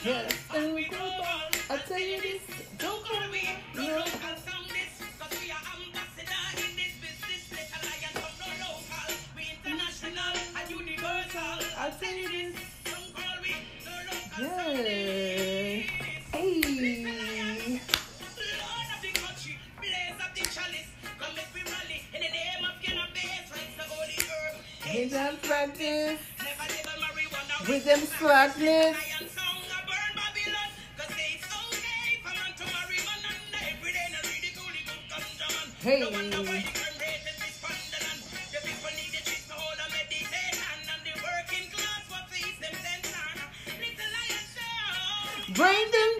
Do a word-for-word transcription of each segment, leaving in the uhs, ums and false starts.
Yes, and global. I tell you this, don't call me. No. I tell you this. Yeah. Hey. Hit them practice with them slackness. Hey. Bring them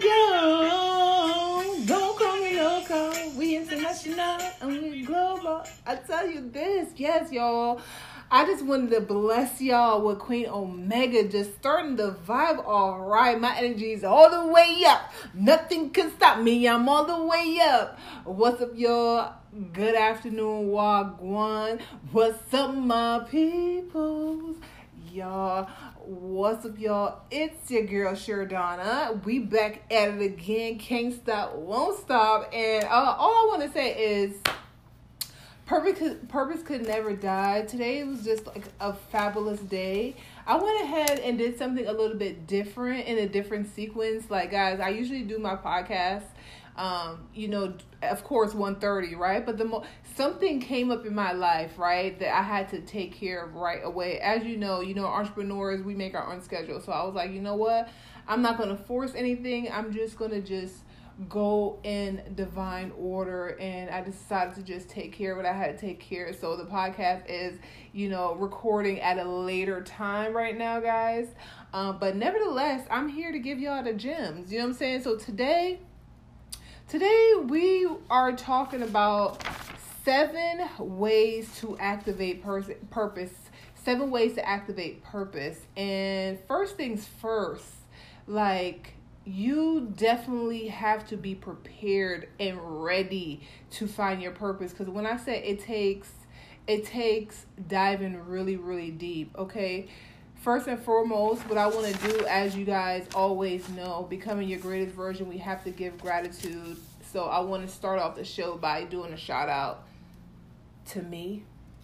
down. Don't call me local. We international and we global. I tell you this, yes, y'all. I just wanted to bless y'all with Queen Omega just starting the vibe all right. My energy is all the way up. Nothing can stop me. I'm all the way up. What's up, y'all? Good afternoon, Wagwan. What's up, my peoples? Y'all, what's up, y'all? It's your girl, Sherdonna. We back at it again. Can't stop, won't stop. And uh, all I want to say is Purpose could, purpose could never die. Today was just like a fabulous day. I went ahead and did something a little bit different in a different sequence. Like, guys, I usually do my podcast, um, you know, of course, one thirty, right? But the mo- something came up in my life, right, that I had to take care of right away. As you know, you know, entrepreneurs, we make our own schedule. So I was like, you know what? I'm not going to force anything. I'm just going to just go in divine order, and I decided to just take care of what I had to take care of. So the podcast is, you know, recording at a later time right now, guys. Um, but nevertheless, I'm here to give y'all the gems. You know what I'm saying? So today, today we are talking about seven ways to activate pers- purpose. Seven ways to activate purpose. And first things first, like, you definitely have to be prepared and ready to find your purpose. Because when I say it takes, it takes diving really, really deep. Okay. First and foremost, what I want to do, as you guys always know, becoming your greatest version, we have to give gratitude. So I want to start off the show by doing a shout out to me.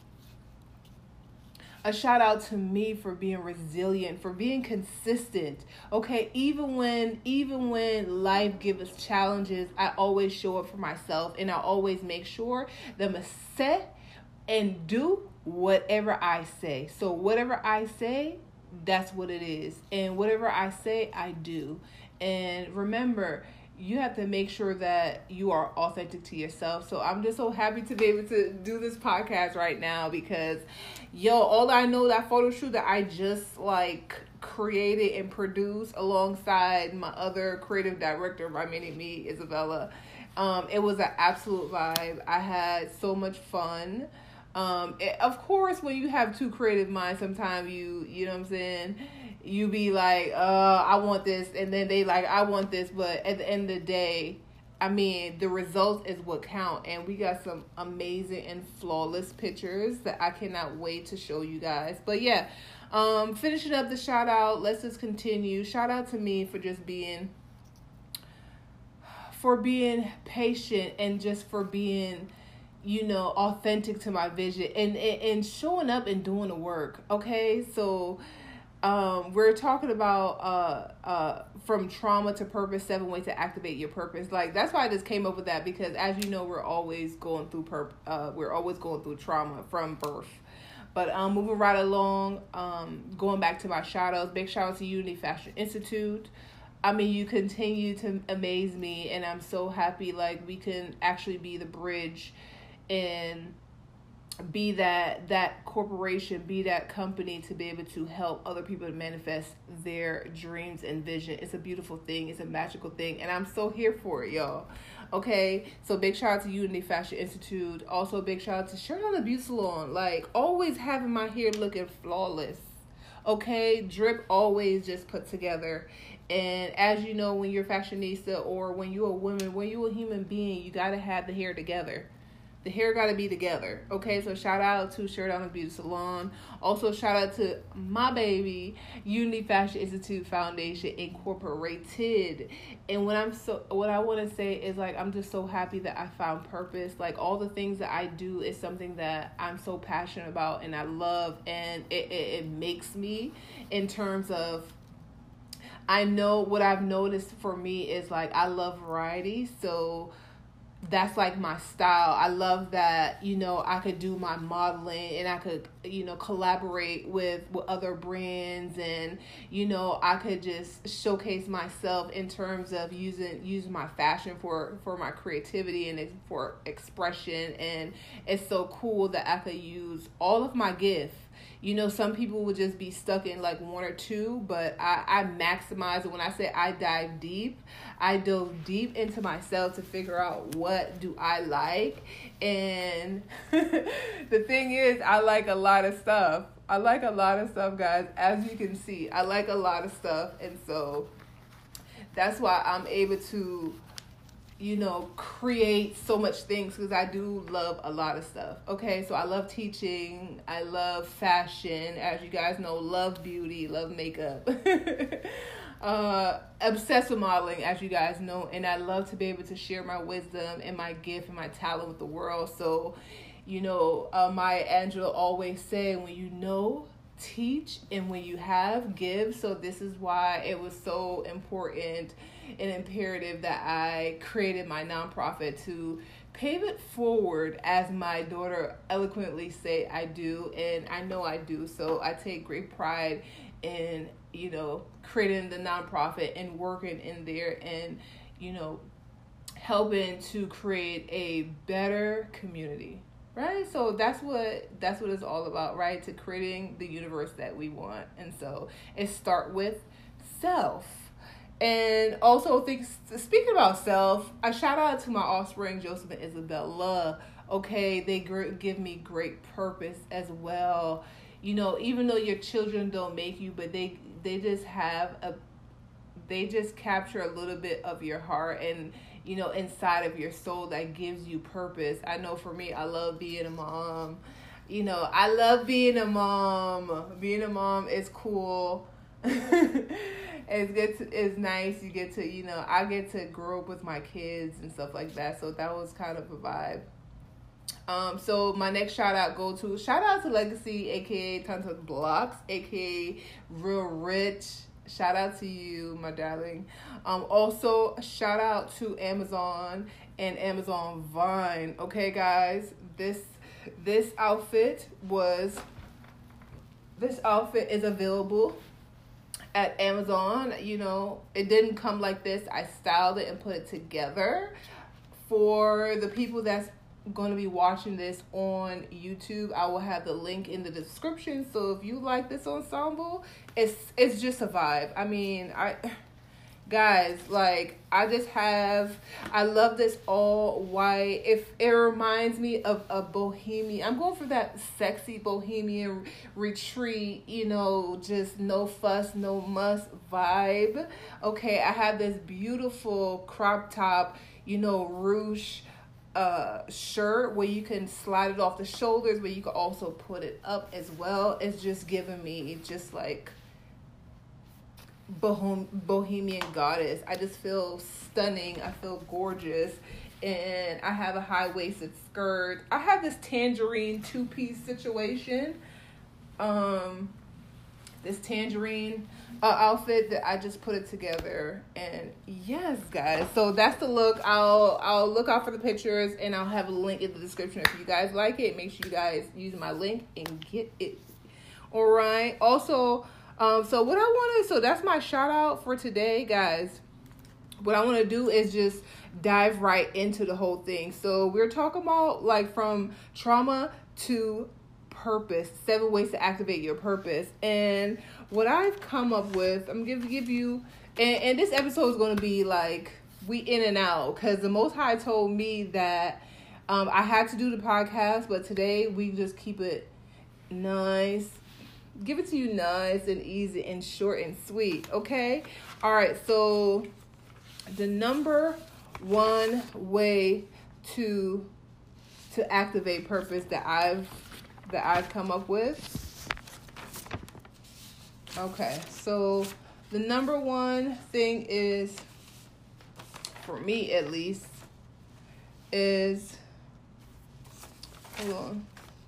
A shout out to me for being resilient, for being consistent. Okay, even when even when life gives us challenges, I always show up for myself, and I always make sure that I'm set and do whatever I say. So whatever I say, that's what it is. And whatever I say, I do. And remember, you have to make sure that you are authentic to yourself. So I'm just so happy to be able to do this podcast right now because, yo, all I know, that photo shoot that I just like created and produced alongside my other creative director, my mini me, Isabella. Um, it was an absolute vibe. I had so much fun. Um, it, of course, when you have two creative minds, sometimes you, you know what I'm saying, you be like, uh, I want this, and then they like, I want this, but at the end of the day, I mean, the results is what count, and we got some amazing and flawless pictures that I cannot wait to show you guys. But yeah, um, finishing up the shout out, let's just continue. Shout out to me for just being, for being patient, and just for being, you know, authentic to my vision, and, and, and showing up and doing the work. Okay, so Um, we're talking about uh, uh, from trauma to purpose, seven ways to activate your purpose. Like, that's why I just came up with that, because as you know, we're always going through purp- uh, we're always going through trauma from birth. But um, moving right along, um, going back to my shout outs, big shout out to Unity Fashion Institute. I mean, you continue to amaze me, and I'm so happy, like, we can actually be the bridge and be that that corporation, be that company to be able to help other people to manifest their dreams and vision. It's a beautiful thing. It's a magical thing. And I'm so here for it, y'all. Okay, so big shout out to Unity Fashion Institute. Also, big shout out to Sherdonna Beauty Salon. Like, always having my hair looking flawless. Okay, drip always just put together. And as you know, when you're a fashionista, or when you're a woman, when you're a human being, you got to have the hair together. The hair got to be together. Okay, so shout out to Shirt on the Beauty Salon. Also, shout out to my baby, Unity Fashion Institute Foundation Incorporated. And what I'm so, what I want to say is, like, I'm just so happy that I found purpose. Like, all the things that I do is something that I'm so passionate about and I love, and it, it, it makes me, in terms of, I know what I've noticed for me is, like, I love variety. So that's like my style. I love that, you know, I could do my modeling and I could, you know, collaborate with, with other brands, and, you know, I could just showcase myself in terms of using using my fashion for, for my creativity and for expression. And it's so cool that I could use all of my gifts. You know, some people would just be stuck in like one or two, but I, I maximize it. When I say I dive deep, I dove deep into myself to figure out what do I like. And the thing is, I like a lot of stuff. I like a lot of stuff, guys. As you can see, I like a lot of stuff. And so that's why I'm able to, you know, create so much things, because I do love a lot of stuff. Okay, so I love teaching, I love fashion, as you guys know, love beauty, love makeup, uh, obsessed with modeling, as you guys know, and I love to be able to share my wisdom and my gift and my talent with the world. So, you know, uh, Maya Angelou always say, when you know, teach, and when you have, give. So this is why it was so important and imperative that I created my nonprofit, to pave it forward, as my daughter eloquently say I do, and I know I do. So I take great pride in, you know, creating the nonprofit and working in there, and, you know, helping to create a better community. Right? So that's what that's what it's all about, right? To creating the universe that we want. And so it start with self. And also, think, speaking about self, I shout out to my offspring, Joseph and Isabella. Okay, they gr- give me great purpose as well. You know, even though your children don't make you, but they they just have a, they just capture a little bit of your heart and, you know, inside of your soul that gives you purpose. I know for me, I love being a mom. You know, I love being a mom. Being a mom is cool. It's good to, it's nice. You get to, you know, I get to grow up with my kids and stuff like that. So that was kind of a vibe. Um, so my next shout out go to, shout out to Legacy, aka Tons of Blocks, aka Real Rich. Shout out to you, my darling. Um, also, shout out to Amazon and Amazon Vine. Okay, guys, this this outfit was this outfit is available at Amazon. You know, it didn't come like this. I styled it and put it together. For the people that's going to be watching this on YouTube, I will have the link in the description. So if you like this ensemble, it's it's just a vibe. I mean, I guys, like, I just have, I love this all white. If it reminds me of a bohemian, I'm going for that sexy bohemian retreat, you know, just no fuss, no muss vibe. Okay, I have this beautiful crop top, you know, ruche uh shirt where you can slide it off the shoulders, but you can also put it up as well. It's just giving me just like bohem- bohemian goddess. I just feel stunning. I feel gorgeous. And I have a high-waisted skirt. I have this tangerine two-piece situation. Um, this tangerine uh, outfit that I just put it together. And yes, guys. So that's the look. I'll I'll look out for the pictures, and I'll have a link in the description. If you guys like it, make sure you guys use my link and get it. All right. Also, um, so what I want to, so that's my shout out for today, guys. What I want to do is just dive right into the whole thing. So we're talking about like from trauma to purpose, seven ways to activate your purpose. And what I've come up with, I'm going to give you, and, and this episode is going to be like, we in and out, because the Most High told me that um, I had to do the podcast, but today we just keep it nice, give it to you nice and easy and short and sweet, okay? All right, so the number one way to to activate purpose that I've that I've come up with. Okay, so the number one thing is, for me at least, is, hold on,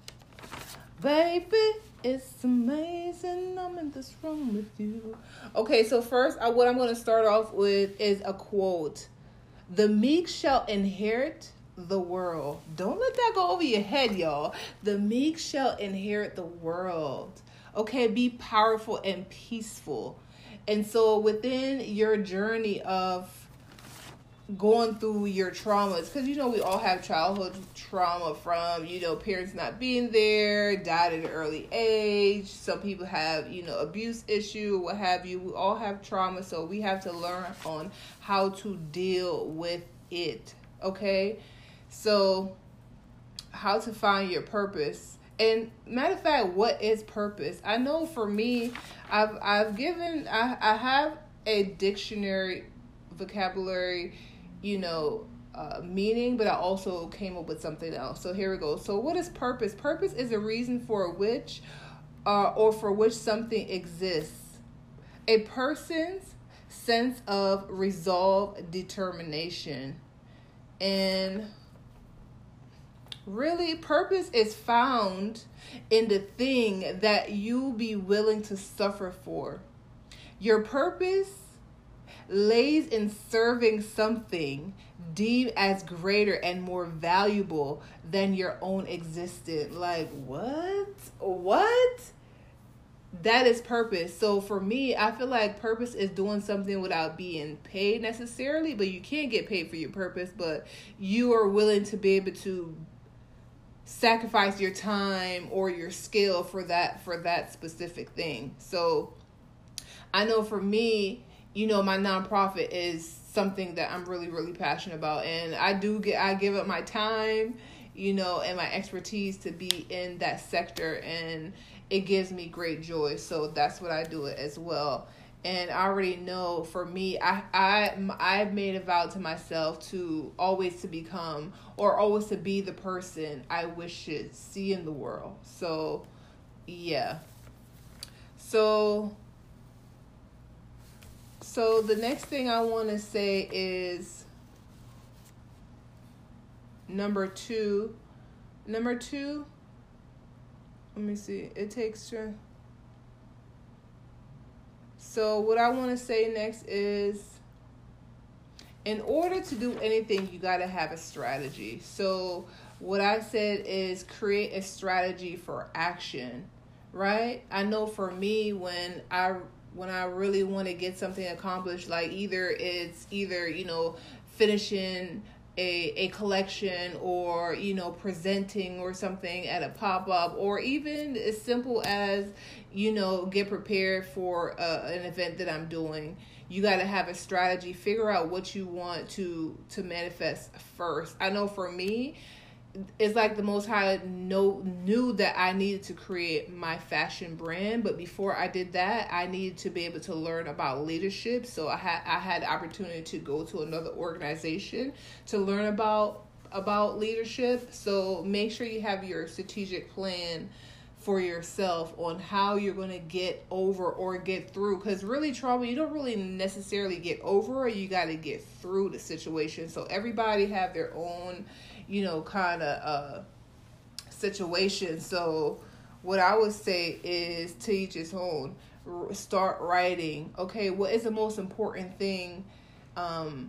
baby, it's amazing I'm in this room with you. Okay, so first, I, what I'm going to start off with is a quote. The meek shall inherit the world. Don't let that go over your head, y'all. The meek shall inherit the world. Okay, be powerful and peaceful. And so within your journey of going through your traumas, because you know we all have childhood trauma from, you know, parents not being there, died at an early age. Some people have, you know, abuse issue, what have you. We all have trauma, so we have to learn on how to deal with it. Okay, so how to find your purpose. And matter of fact, what is purpose? I know for me, I've I've given I, I have a dictionary vocabulary, you know, uh, meaning, but I also came up with something else. So here we go. So what is purpose? Purpose is a reason for which uh, or for which something exists. A person's sense of resolve, determination. And really, purpose is found in the thing that you be willing to suffer for. Your purpose lays in serving something deemed as greater and more valuable than your own existence. Like, what? What? That is purpose. So for me, I feel like purpose is doing something without being paid necessarily, but you can't get paid for your purpose, but you are willing to be able to sacrifice your time or your skill for that for that specific thing. So I know for me, you know, my nonprofit is something that I'm really, really passionate about. And I do get, I give up my time, you know, and my expertise to be in that sector. And it gives me great joy. So that's what I do it as well. And I already know for me, I, I, I've made a vow to myself to always to become or always to be the person I wish to see in the world. So, yeah. So, so the next thing I want to say is number two. Number two, let me see. It takes strength. So what I want to say next is, in order to do anything, you got to have a strategy. So what I said is create a strategy for action, right? I know for me, when I when I really want to get something accomplished, like either it's either, you know, finishing a a collection or, you know, presenting or something at a pop-up, or even as simple as, you know, get prepared for uh, an event that I'm doing. You got to have a strategy, figure out what you want to to manifest first. I know for me, it's like the Most High know, knew that I needed to create my fashion brand, but before I did that, I needed to be able to learn about leadership. So I had I had the opportunity to go to another organization to learn about about leadership. So make sure you have your strategic plan for yourself on how you're going to get over or get through, because really trauma, you don't really necessarily get over it, you got to get through the situation. So everybody have their own, you know, kind of uh situation. So what I would say is, to each his own. Start writing. Okay, what is the most important thing um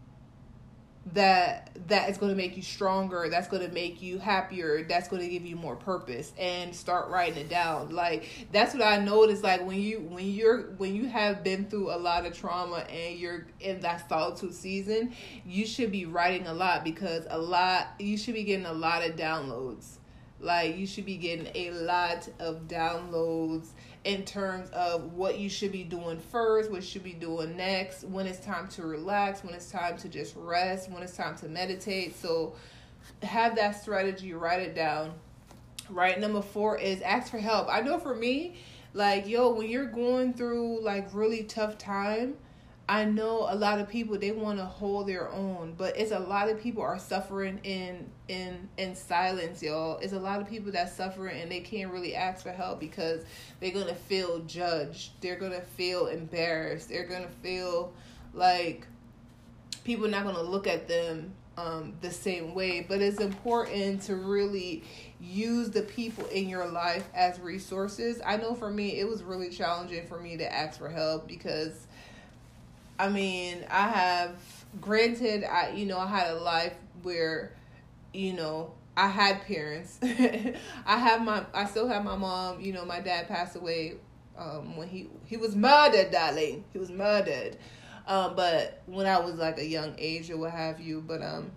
that that is going to make you stronger, that's going to make you happier, that's going to give you more purpose? And start writing it down. Like, that's what I noticed. Like, when you when you're when you have been through a lot of trauma and you're in that solitude season, you should be writing a lot, because a lot you should be getting a lot of downloads. Like, you should be getting a lot of downloads in terms of what you should be doing first, what you should be doing next, when it's time to relax, when it's time to just rest, when it's time to meditate. So have that strategy, write it down. Right. Number four is ask for help. I know for me, like, yo, when you're going through like really tough time, I know a lot of people, they want to hold their own, but it's a lot of people are suffering in in in silence, y'all. It's a lot of people that suffering and they can't really ask for help because they're gonna feel judged. They're gonna feel embarrassed. They're gonna feel like people are not gonna look at them um, the same way. But it's important to really use the people in your life as resources. I know for me, it was really challenging for me to ask for help because, I mean, I have, granted, I, you know, I had a life where, you know, I had parents. I have my, I still have my mom. You know, my dad passed away um, when he, he was murdered, darling. He was murdered. Um, but when I was like a young age or what have you. But, um,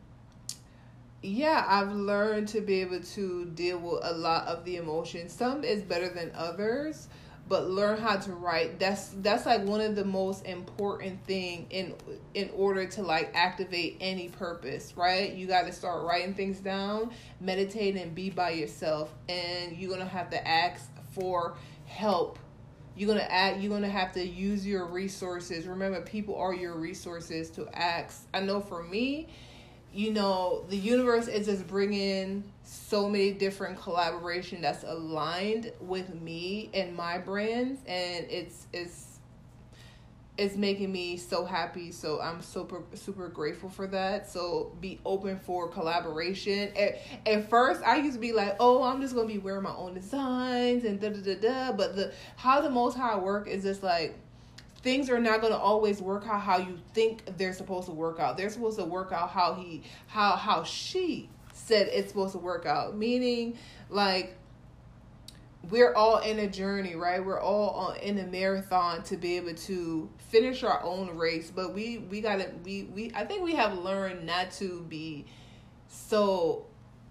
yeah, I've learned to be able to deal with a lot of the emotions. Some is better than others. But learn how to write. That's that's like one of the most important thing in in order to like activate any purpose, right? You got to start writing things down, meditate, and be by yourself. And you're gonna have to ask for help. You're gonna act. You're gonna have to use your resources. Remember, people are your resources to ask. I know for me, you know, the universe is just bringing so many different collaboration that's aligned with me and my brands, and it's it's it's making me so happy. So I'm super super grateful for that. So be open for collaboration. At, at first, I used to be like, oh, I'm just gonna be wearing my own designs and da da da da. But the how the Most High work is just like, things are not going to always work out how you think they're supposed to work out. They're supposed to work out how he, how, how she said it's supposed to work out. Meaning, like, we're all in a journey, right? We're all on, in a marathon to be able to finish our own race. But we, we got to, we, we, I think we have learned not to be so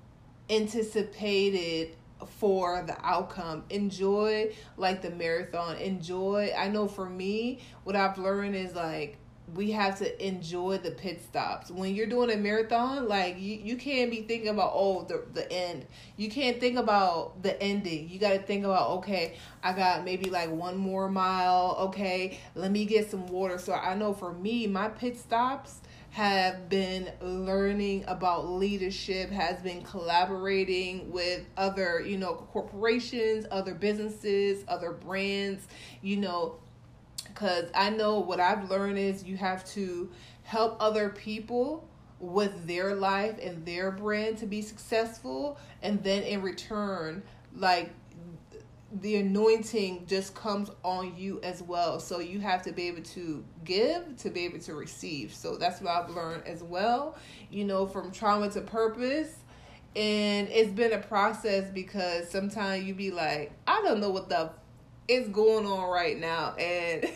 anticipated for the outcome. Enjoy like the marathon. Enjoy. I know for me, what I've learned is like, we have to enjoy the pit stops. When you're doing a marathon, like you, you can't be thinking about, oh, the, the end. You can't think about the ending. You got to think about, okay, I got maybe like one more mile. Okay, let me get some water. So I know for me, my pit stops have been learning about leadership, has been collaborating with other, you know, corporations, other businesses, other brands, you know, because I know what I've learned is you have to help other people with their life and their brand to be successful. And then in return, like, the anointing just comes on you as well. So you have to be able to give to be able to receive. So that's what I've learned as well, you know, from trauma to purpose. And it's been a process because sometimes you be like, I don't know what the f- is going on right now. And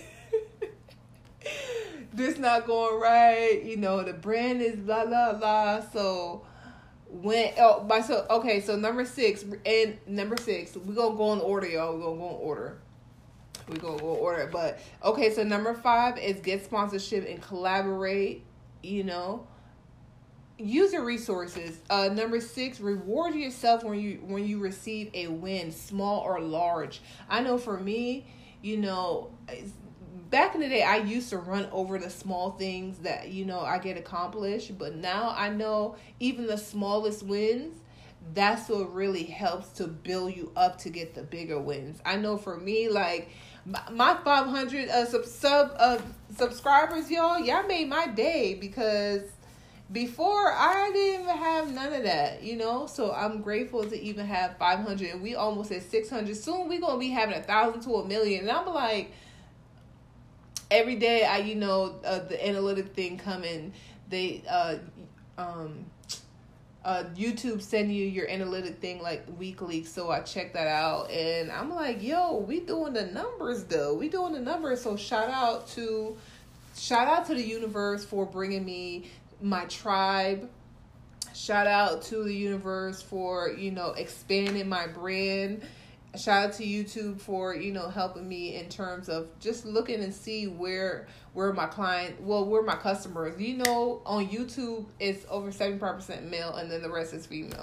this not going right. You know, the brand is blah, blah, blah. So when, oh, my, so, okay, so number six, and number six, we're going to go in order, y'all. We're going to go in order. We're going to go in order. But, okay, so number five is get sponsorship and collaborate, you know. Use your resources. Uh, number six, reward yourself when you when you receive a win, small or large. I know for me, you know, back in the day, I used to run over the small things that, you know, I get accomplished. But now I know even the smallest wins, that's what really helps to build you up to get the bigger wins. I know for me, like, my five hundred uh, sub, sub uh, subscribers, y'all, y'all made my day because before, I didn't even have none of that, you know? So I'm grateful to even have five hundred, and we almost at six hundred. Soon we're going to be having a thousand to a million. And I'm like, every day, I, you know, uh, the analytic thing coming, they, uh, um, uh, YouTube send you your analytic thing like weekly. So I check that out, and I'm like, yo, we doing the numbers though. We doing the numbers. So shout out to, shout out to the universe for bringing me my tribe. Shout out to the universe for, you know, expanding my brand. Shout out to YouTube for, you know, helping me in terms of just looking and see where where my client, well, where my customers. You know, on YouTube it's over seventy-five percent male and then the rest is female.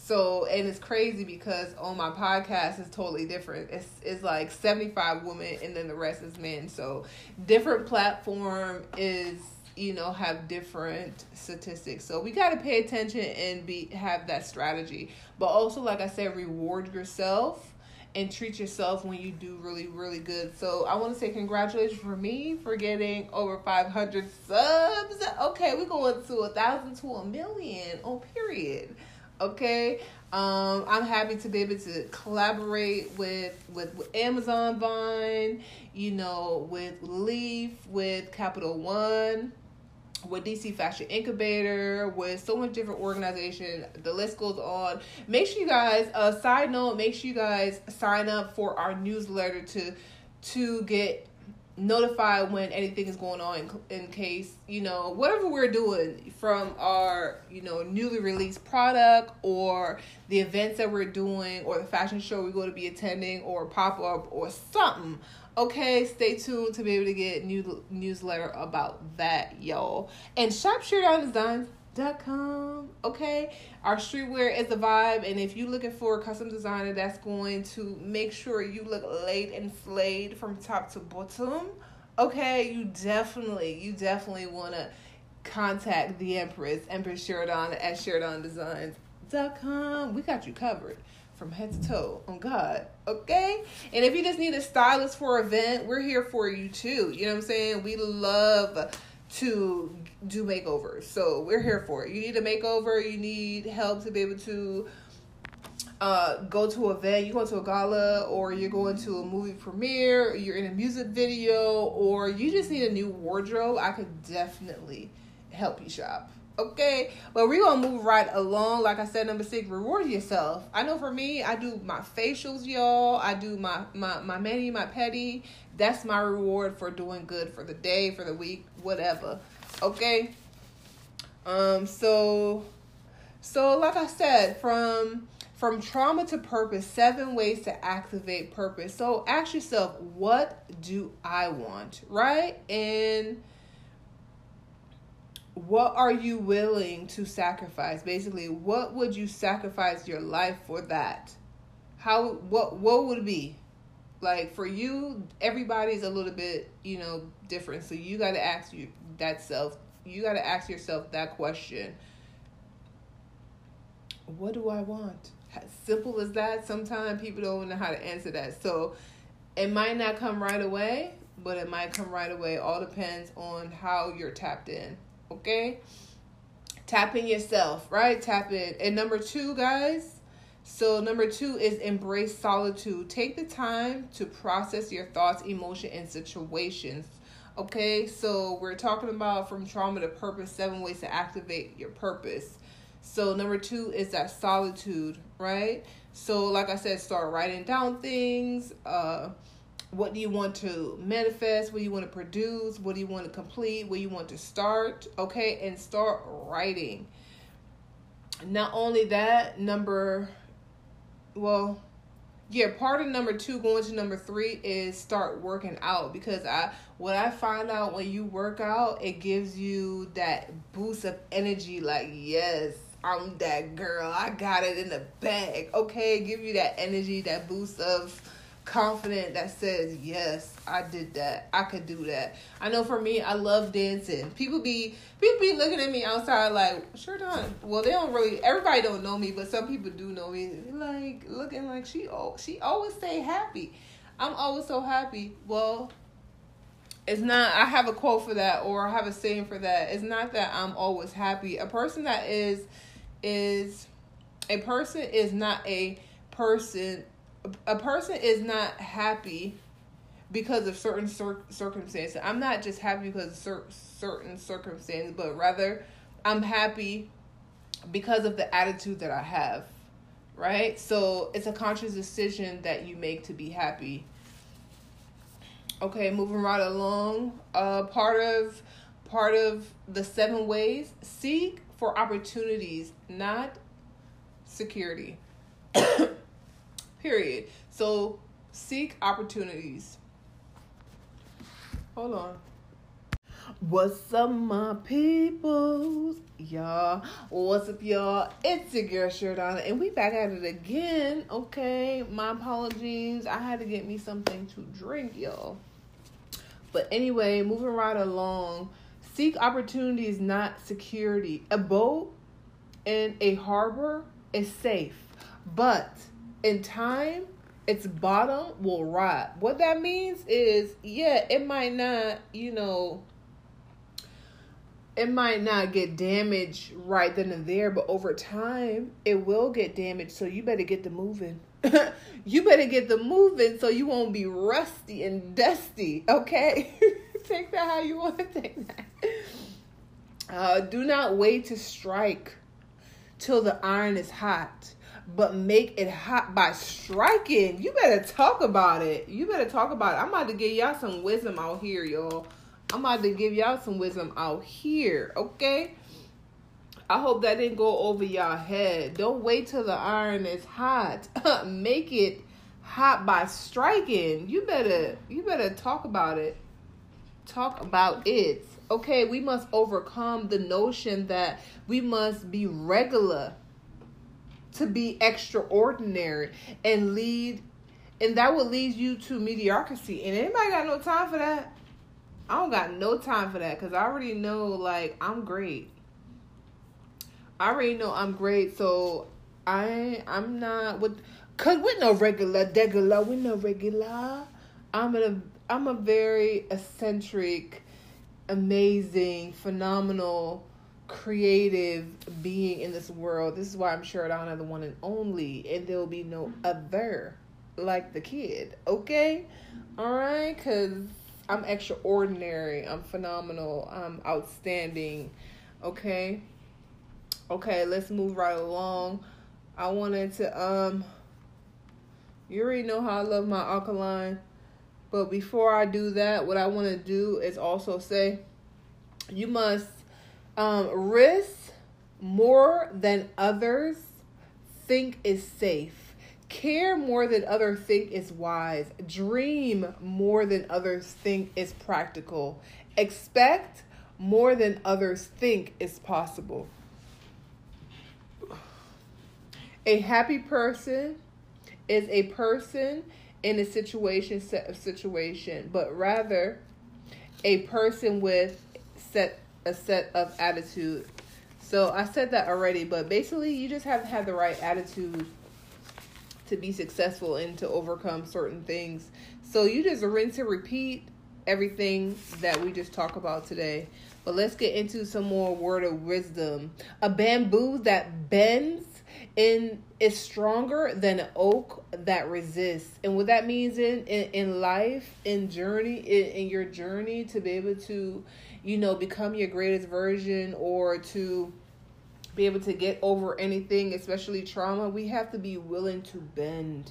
So, and it's crazy because on my podcast it's totally different. It's it's like seventy-five women and then the rest is men. So different platform is, you know, have different statistics. So we got to pay attention and be have that strategy. But also, like I said, reward yourself and treat yourself when you do really, really good. So I want to say congratulations for me for getting over five hundred subs. Okay, we're going to a thousand to a million on period. Okay, um, I'm happy to be able to collaborate with, with, with Amazon Vine, you know, with Leaf, with Capital One, with D C Fashion Incubator, with so much different organization. The list goes on. Make sure you guys, uh, side note, make sure you guys sign up for our newsletter to to get notified when anything is going on in, in case, you know, whatever we're doing from our, you know, newly released product or the events that we're doing or the fashion show we're going to be attending or pop-up or something. Okay, stay tuned to be able to get new newsletter about that, y'all. And shop shirt on designs dot com. Okay, our streetwear is the vibe, and if you're looking for a custom designer that's going to make sure you look laid and slayed from top to bottom, okay, you definitely, you definitely want to contact the Empress, Empress Sheridan at Sheridan Designs dot com. We got you covered from head to toe, on God, okay? And if you just need a stylist for an event, we're here for you too. You know what I'm saying? We love to do makeovers, so we're here for it. You need a makeover, you need help to be able to uh, go to an event, you're going to a gala, or you're going to a movie premiere, you're in a music video, or you just need a new wardrobe, I could definitely help you shop. Okay, but we're gonna move right along. Like I said, number six, reward yourself. I know for me, I do my facials, y'all. I do my my my mani, my pedi. That's my reward for doing good for the day, for the week, whatever. Okay. Um. So, so like I said, from from trauma to purpose, seven ways to activate purpose. So ask yourself, what do I want, right? And what are you willing to sacrifice? Basically, what would you sacrifice your life for that? How, what, what would it be? Like for you, everybody's a little bit, you know, different. So you got to ask you that self, you got to ask yourself that question. What do I want? Simple as that. Sometimes people don't know how to answer that. So it might not come right away, but it might come right away. All depends on how you're tapped in. Okay, tap in yourself, right? Tap in. And number two, guys, so number two is embrace solitude. Take the time to process your thoughts, emotion, and situations. Okay, so we're talking about from trauma to purpose, seven ways to activate your purpose. So number two is that solitude, right? So like I said, start writing down things. Uh, What do you want to manifest? What do you want to produce? What do you want to complete? What do you want to start? Okay, and start writing. Not only that, number, well, yeah, part of number two going to number three is start working out. Because I, what I find out when you work out, it gives you that boost of energy. Like, yes, I'm that girl. I got it in the bag. Okay, give you that energy, that boost of confident that says, yes, I did that. I could do that. I know for me, I love dancing. People be people be looking at me outside like, sure done. Well, they don't really, everybody don't know me, but some people do know me. Like, looking like she, oh, she always stay happy. I'm always so happy. Well, it's not, I have a quote for that, or I have a saying for that. It's not that I'm always happy. A person that is, is, a person is not a person A person is not happy because of certain cir- circumstances. I'm not just happy because of cer- certain circumstances, but rather I'm happy because of the attitude that I have, right? So it's a conscious decision that you make to be happy. Okay, moving right along. Uh, part of part of the seven ways, seek for opportunities, not security. Period. So seek opportunities. Hold on. What's up, my peoples? Y'all, what's up, y'all? It's your girl, Sherdonna, and we back at it again, okay? My apologies. I had to get me something to drink, y'all. But anyway, moving right along. Seek opportunities, not security. A boat in a harbor is safe, but in time, its bottom will rot. What that means is, yeah, it might not, you know, it might not get damaged right then and there, but over time, it will get damaged. So you better get the moving. You better get the moving so you won't be rusty and dusty, okay? Take that how you want to take that. Uh, do not wait to strike till the iron is hot, but make it hot by striking. You better talk about it. You better talk about it. I'm about to give y'all some wisdom out here, y'all. I'm about to give y'all some wisdom out here, okay? I hope that didn't go over y'all head. Don't wait till the iron is hot. Make it hot by striking. You better, you better talk about it. Talk about it. Okay, we must overcome the notion that we must be regular to be extraordinary and lead, and that will lead you to mediocrity. And anybody got no time for that? I don't got no time for that because I already know, like, I'm great. I already know I'm great, so I I'm not with cause we're no regular, regular, we're no regular. I'm a I'm a very eccentric, amazing, phenomenal, creative being in this world. This is why I'm sure I'm the one and only, and there will be no other like the kid. Okay, all right, cause I'm extraordinary. I'm phenomenal. I'm outstanding. Okay. Okay, let's move right along. I wanted to, um, you already know how I love my alkaline. But before I do that, what I want to do is also say, you must um, risk more than others think is safe. Care more than others think is wise. Dream more than others think is practical. Expect more than others think is possible. A happy person is a person in a situation set of situation, but rather a person with set a set of attitude. So I said that already, but basically you just have to have the right attitude to be successful and to overcome certain things. So you just rinse and repeat everything that we just talked about today. But let's get into some more word of wisdom. A bamboo that bends in is stronger than an oak that resists. And what that means in in, in life, in journey, in, in your journey to be able to, you know, become your greatest version or to be able to get over anything, especially trauma, we have to be willing to bend.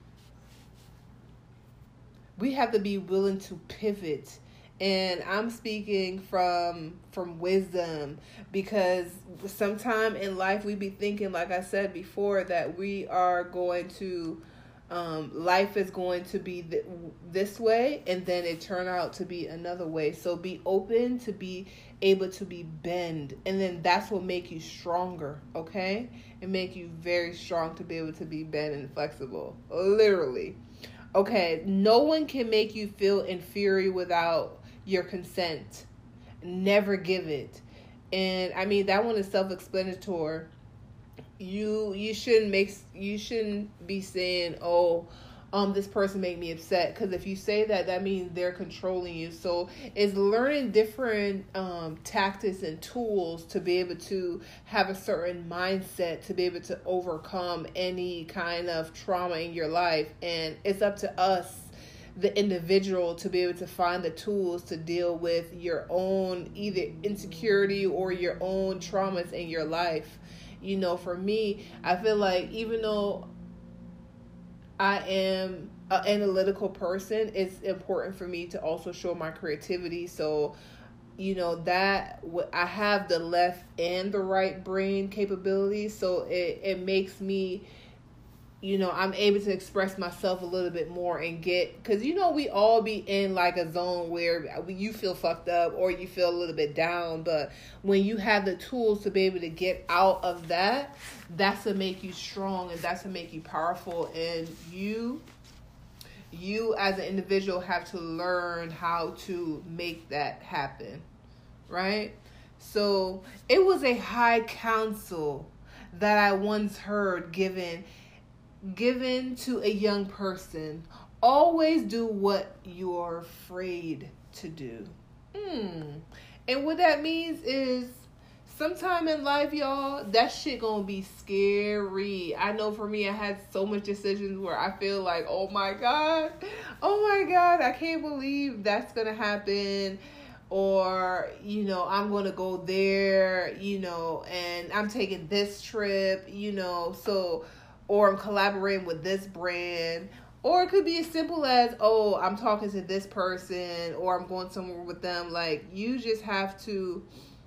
We have to be willing to pivot. And I'm speaking from from wisdom, because sometime in life we be thinking, like I said before, that we are going to, um, life is going to be th- this way, and then it turn out to be another way. So be open to be able to be bend, and then that's what make you stronger, okay? It make you very strong to be able to be bend and flexible, literally. Okay, no one can make you feel inferior without your consent. Never give it. And I mean, that one is self-explanatory. You you shouldn't make you shouldn't be saying, oh, um this person made me upset, because if you say that, that means they're controlling you. So it's learning different um tactics and tools to be able to have a certain mindset to be able to overcome any kind of trauma in your life. And it's up to us, the individual, to be able to find the tools to deal with your own either insecurity or your own traumas in your life. You know, for me, I feel like even though I am an analytical person, it's important for me to also show my creativity. So, you know, that I have the left and the right brain capabilities. So it, it makes me you know, I'm able to express myself a little bit more and get, because, you know, we all be in like a zone where you feel fucked up or you feel a little bit down. But when you have the tools to be able to get out of that, that's to make you strong and that's to make you powerful. And you, you as an individual have to learn how to make that happen, right? So it was a high counsel that I once heard given given to a young person. Always do what you're afraid to do. Hmm. And what that means is sometime in life, y'all, that shit gonna be scary. I know for me, I had so much decisions where I feel like, oh my God, oh my God, I can't believe that's gonna happen. Or, you know, I'm going to go there, you know, and I'm taking this trip, you know, so, or I'm collaborating with this brand. Or it could be as simple as, oh, I'm talking to this person or I'm going somewhere with them. Like, you just have to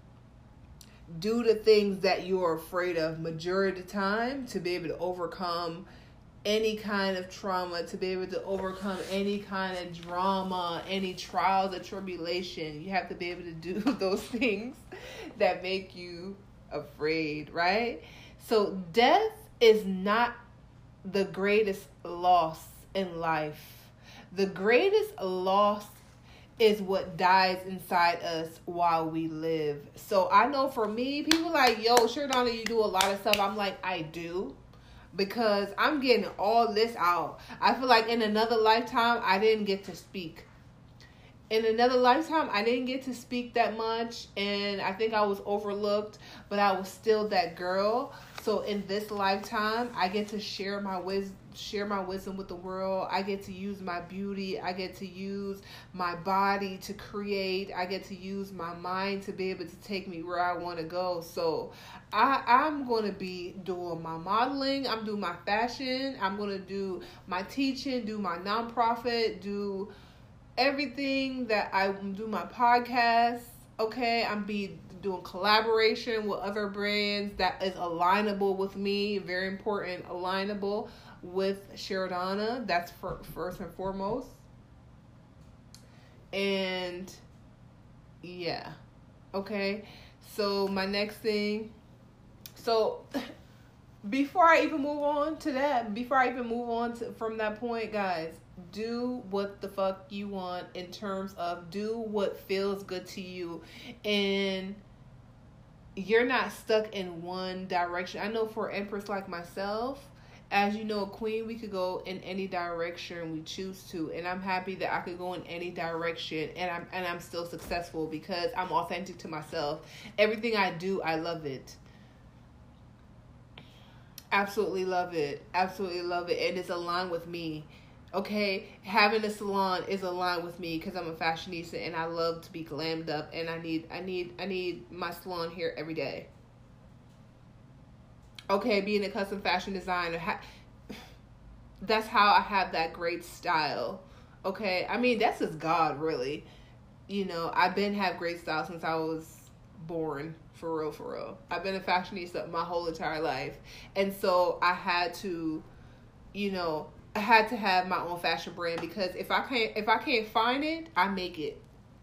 do the things that you're afraid of majority of the time to be able to overcome any kind of trauma, to be able to overcome any kind of drama, any trials or tribulation. You have to be able to do those things that make you afraid, right? So death is not the greatest loss in life. The greatest loss is what dies inside us while we live. So I know for me, people like, yo, sure, Donna, you do a lot of stuff. I'm like, I do. Because I'm getting all this out. I feel like in another lifetime, I didn't get to speak. In another lifetime, I didn't get to speak that much. And I think I was overlooked. But I was still that girl. So in this lifetime, I get to share my wisdom. Share my wisdom with the world. I get to use my beauty. I get to use my body to create. I get to use my mind to be able to take me where I want to go. So I, I'm going to be doing my modeling. I'm doing my fashion. I'm going to do my teaching, do my nonprofit, do everything that I do, my podcast. Okay, I'm be doing collaboration with other brands that is alignable with me. Very important, alignable with Sharadonna. That's for, first and foremost. And yeah, okay. So my next thing. So before I even move on to that, before I even move on to, from that point, guys, do what the fuck you want in terms of do what feels good to you. And you're not stuck in one direction. I know for Empress like myself, as you know, a queen, we could go in any direction we choose to. And I'm happy that I could go in any direction and I'm and I'm still successful because I'm authentic to myself. Everything I do, I love it. Absolutely love it. Absolutely love it. And it's aligned with me. Okay? Having a salon is aligned with me because I'm a fashionista and I love to be glammed up and I need I need I need my salon here every day. Okay, being a custom fashion designer, ha- that's how I have that great style. Okay, I mean, that's just God, really. You know, I've been have great style since I was born, for real, for real. I've been a fashionista my whole entire life. And so I had to, you know, I had to have my own fashion brand because if I can't, if I can't find it, I make it.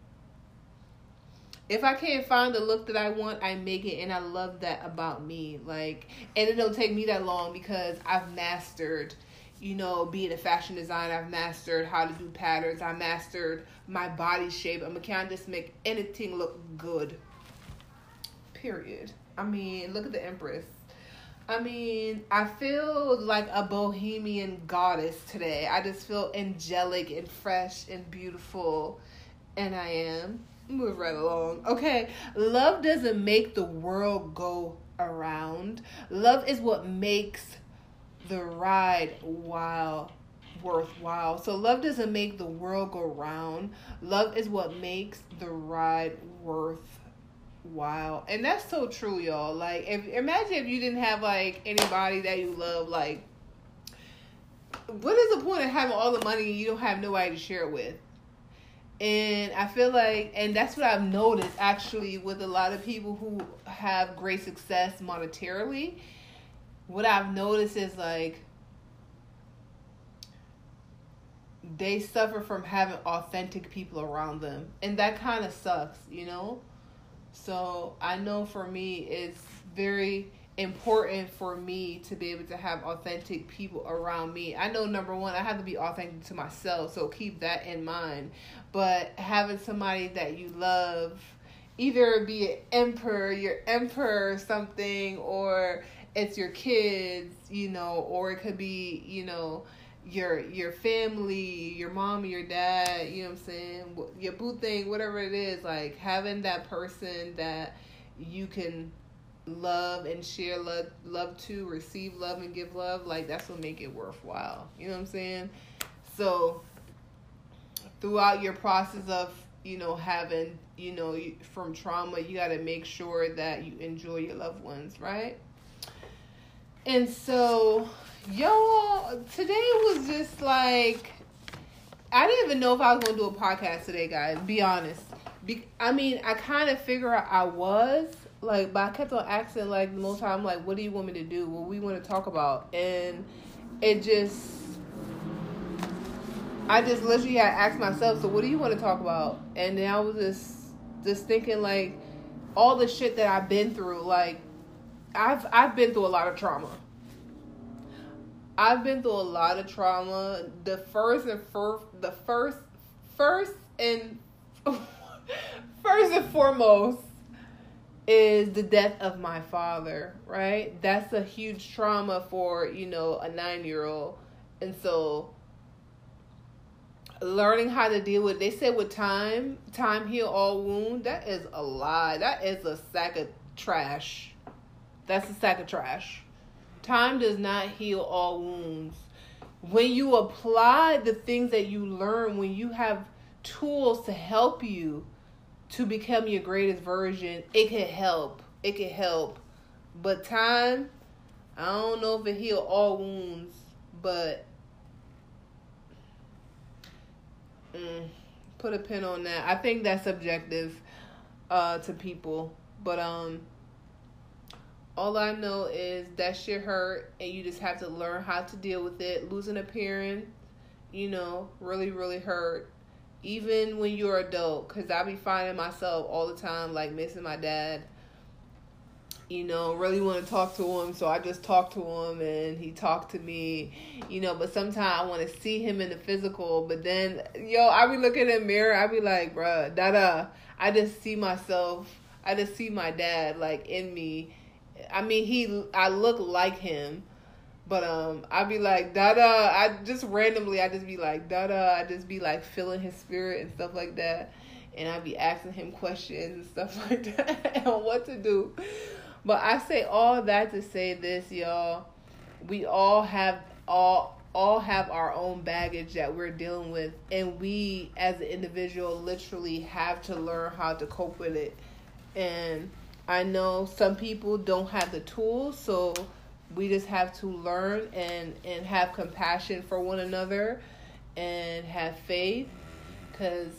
If I can't find the look that I want, I make it, and I love that about me. Like, and it don't take me that long because I've mastered, you know, being a fashion designer. I've mastered how to do patterns. I mastered my body shape. I'm a can't just make anything look good. Period. I mean, look at the Empress. I mean, I feel like a bohemian goddess today. I just feel angelic and fresh and beautiful, and I am. Move right along. Okay. Love doesn't make the world go around. Love is what makes the ride while worthwhile. So love doesn't make the world go round. Love is what makes the ride worthwhile. And that's so true, y'all. Like, if imagine if you didn't have like anybody that you love. Like, what is the point of having all the money and you don't have nobody to share it with? And I feel like, and that's what I've noticed actually with a lot of people who have great success monetarily. What I've noticed is like, they suffer from having authentic people around them. And that kind of sucks, you know? So I know for me, it's very important for me to be able to have authentic people around me. I know, number one, I have to be authentic to myself, so keep that in mind. But having somebody that you love, either be an emperor, your emperor or something, or it's your kids, you know, or it could be, you know, your your family, your mom, your dad, you know what I'm saying, your boo thing, whatever it is, like having that person that you can love and share love, love to, receive love and give love, like that's what make it worthwhile. You know what I'm saying? So throughout your process of, you know, having, you know, from trauma, you got to make sure that you enjoy your loved ones, right? And so, y'all, today was just like, I didn't even know if I was going to do a podcast today, guys, be honest. Be, I mean, I kind of figured out I was, like, but I kept on asking, like, the most time, like, what do you want me to do? What we want to talk about? And it just, I just literally had asked myself, so what do you want to talk about? And then I was just, just thinking, like, all the shit that I've been through, like, I've I've been through a lot of trauma. I've been through a lot of trauma. The first and first, the first, first and first and foremost is the death of my father. Right, that's a huge trauma for, you know, a nine-year-old, and so learning how to deal with. They say with time, time heal all wound. That is a lie. That is a sack of trash. That's a sack of trash. Time does not heal all wounds. When you apply the things that you learn, when you have tools to help you to become your greatest version, it can help. It can help. But time, I don't know if it heals all wounds, but mm, put a pin on that. I think that's subjective uh, to people. But, um... all I know is that shit hurt, and you just have to learn how to deal with it. Losing a parent, you know, really, really hurt. Even when you're adult, because I be finding myself all the time, like, missing my dad. You know, really want to talk to him, so I just talk to him, and he talked to me. You know, but sometimes I want to see him in the physical, but then, yo, I be looking in the mirror, I be like, bruh, da-da. I just see myself, I just see my dad, like, in me. I mean, he, I look like him, but, um, I be like, da-da, I just randomly, I just be like, da-da, I just be, like, feeling his spirit and stuff like that, and I be asking him questions and stuff like that, on what to do. But I say all that to say this, y'all, we all have, all, all have our own baggage that we're dealing with, and we, as an individual, literally have to learn how to cope with it. And I know some people don't have the tools, so we just have to learn and, and have compassion for one another and have faith, because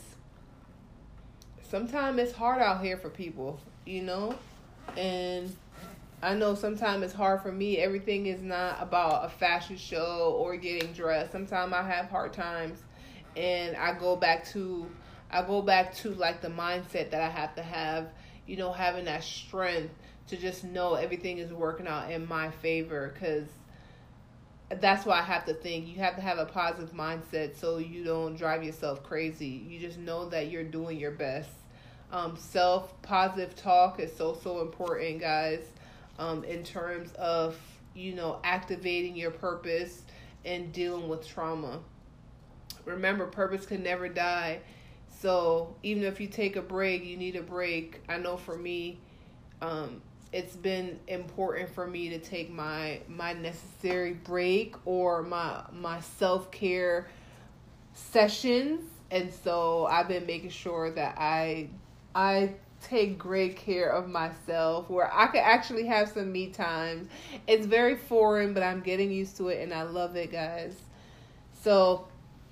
sometimes it's hard out here for people, you know? And I know sometimes it's hard for me. Everything is not about a fashion show or getting dressed. Sometimes I have hard times, and I go back to, I go back to like the mindset that I have to have, you know, having that strength to just know everything is working out in my favor, because that's why I have to think. You have to have a positive mindset so you don't drive yourself crazy. You just know that you're doing your best. Um, self-positive talk is so, so important, guys, um, in terms of, you know, activating your purpose and dealing with trauma. Remember, purpose can never die. So even if you take a break, you need a break. I know for me, um, it's been important for me to take my my necessary break or my my self-care sessions. And so I've been making sure that I I take great care of myself, where I could actually have some me times. It's very foreign, but I'm getting used to it, and I love it, guys. So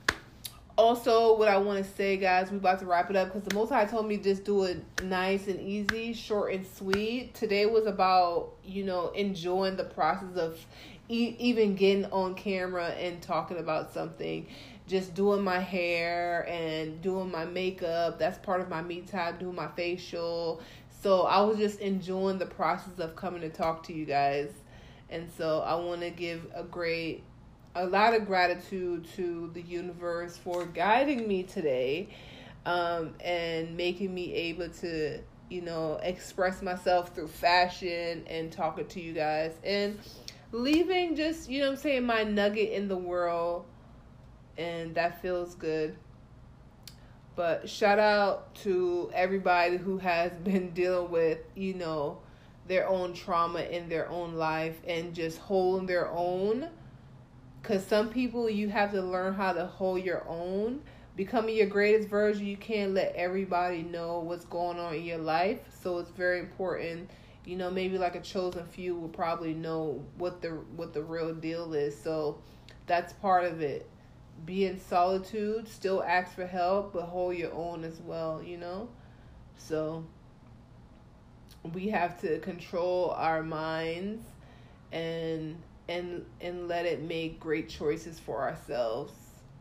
also, what I want to say, guys, we about to wrap it up, because the Most High told me just do it nice and easy, short and sweet. Today was about, you know, enjoying the process of e- even getting on camera and talking about something. Just doing my hair and doing my makeup. That's part of my me time, doing my facial. So I was just enjoying the process of coming to talk to you guys. And so I want to give a great, a lot of gratitude to the universe for guiding me today, um, and making me able to, you know, express myself through fashion and talking to you guys. And leaving just, you know what I'm saying, my nugget in the world. And that feels good. But shout out to everybody who has been dealing with, you know, their own trauma in their own life and just holding their own. Because some people, you have to learn how to hold your own. Becoming your greatest version, you can't let everybody know what's going on in your life. So it's very important. You know, maybe like a chosen few will probably know what the what the real deal is. So that's part of it. Be in solitude, still ask for help, but hold your own as well, you know? So we have to control our minds and and and let it make great choices for ourselves.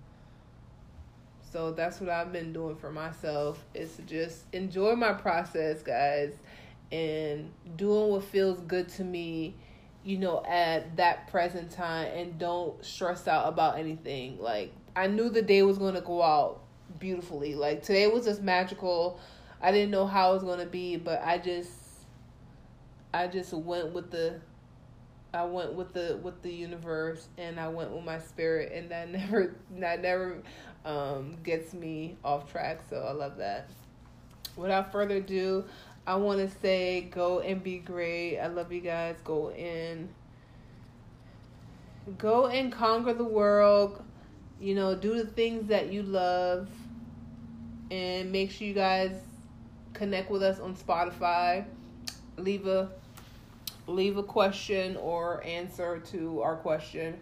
So that's what I've been doing for myself, is to just enjoy my process, guys, and doing what feels good to me, you know, at that present time, and don't stress out about anything. Like, I knew the day was going to go out beautifully. Like, today was just magical. I didn't know how it was going to be, but I just, I just went with the, I went with the, with the universe, and I went with my spirit, and that never, that never um, gets me off track. So I love that. Without further ado, I want to say, go and be great. I love you guys. Go in. Go and conquer the world. You know, do the things that you love. And make sure you guys connect with us on Spotify. Leave a leave a question or answer to our question.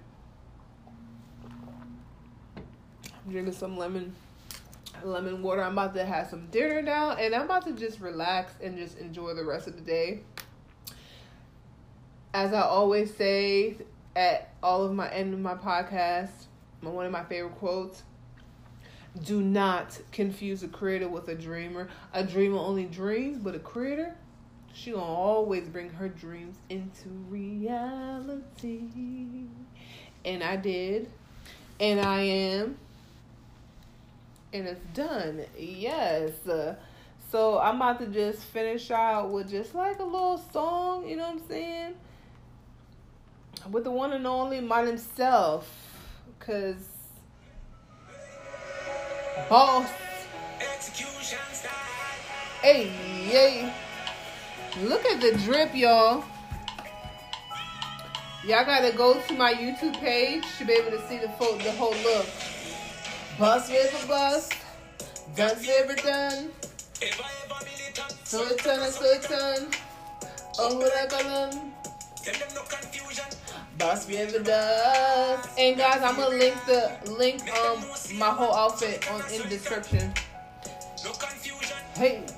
I'm drinking some lemon. lemon water. I'm about to have some dinner now, and I'm about to just relax and just enjoy the rest of the day. As I always say at all of my end of my podcast, one of my favorite quotes: do not confuse a creator with a dreamer. A dreamer only dreams, but a creator, she gonna always bring her dreams into reality. And I did, and I am. And it's done. Yes. Uh, so I'm about to just finish out with just like a little song, you know what I'm saying? With the one and only Mine himself. Cause boss. Hey, hey. Look at the drip, y'all. Y'all gotta go to my YouTube page to be able to see the full, the whole look. Bust with a bust, done ever done. So it's done, so it's done. Oh, what I call them? Bust with a dust. And guys, I'm gonna link the link um my whole outfit on in the description. Hey.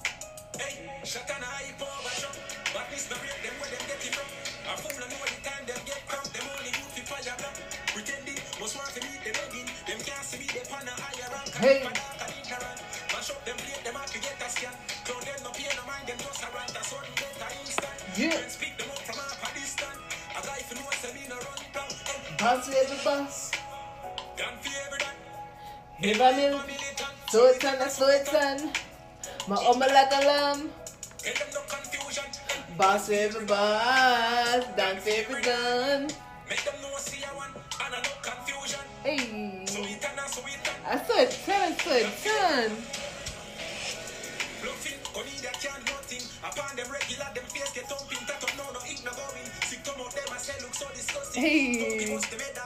Hey. Yeah. Boss with the boss. If I knew, so it's done, so it's done. My oma like a lamb. Boss with the boss, dance every done. Hey. I saw it turn, I saw it turn. Hey.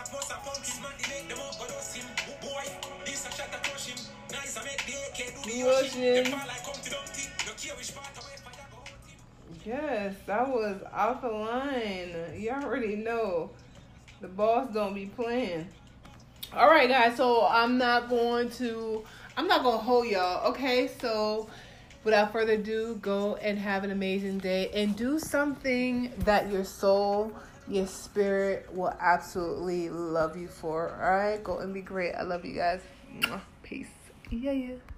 Yes, that was off the line. You already know. The boss don't be playing. All right, guys. So I'm not going to, I'm not going to hold y'all. Okay. So without further ado, go and have an amazing day and do something that your soul your spirit will absolutely love you for. All right, go and be great. I love you guys. Peace. Yeah, yeah.